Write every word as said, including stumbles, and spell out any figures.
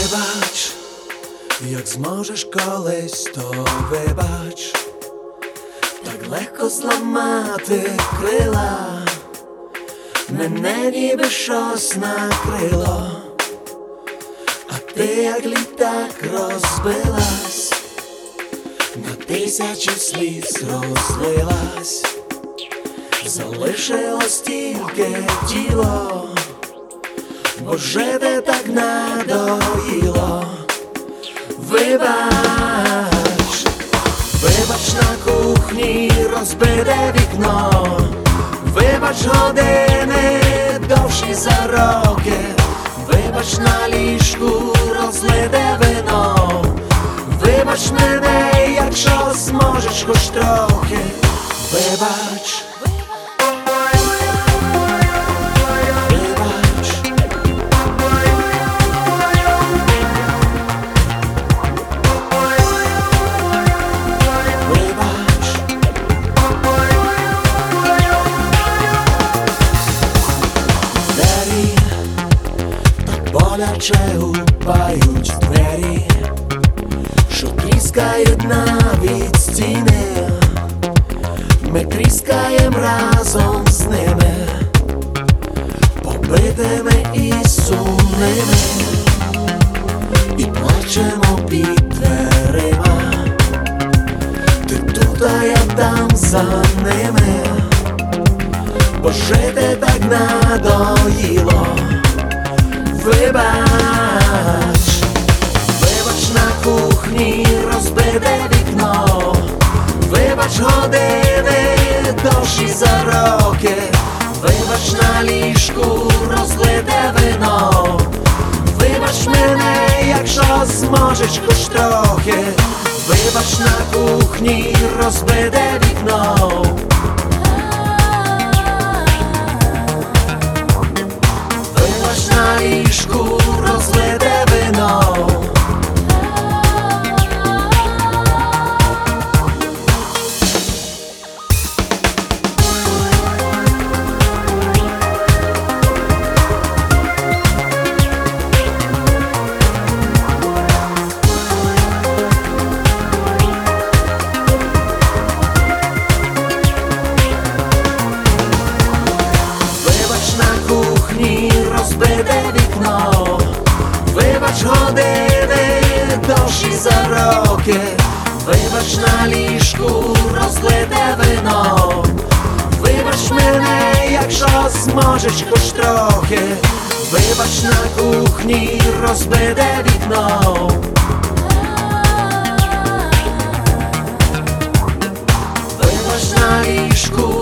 Вибач, як зможеш колись, то вибач, так легко зламати крила, мене ніби щось накрило, а ти як літак розбилась, на тисячі сліз розлилась, залишилось тільки тіло, бо жити так надоїло. Вибач, вибач, на кухні розбите вікно, вибач, години довші за роки, вибач, на ліжку розлите вино, вибач мене, якщо зможеш хоч трохи. Вибач, боляче гупають двері, що тріскають навіть стіни, ми тріскаєм разом з ними, побитими і сумними, і плачемо під дверима, ти тут, а я там за ними, бо жити так надоїло. Вибач, вибач, на кухні розбите вікно, вибач, години довші за роки, вибач, на ліжку розлите вино, вибач мене, якщо зможеш хоч трохи, вибач, на кухні розбите вікно. На ліжку розлите вино. Вибач, на кухні розбите вікно, вибач, години довші за роки, вибач, на ліжку розлите вино, вибач мене, якщо зможеш хоч трохи, вибач, на кухні розбите вікно. Вибач, на ліжку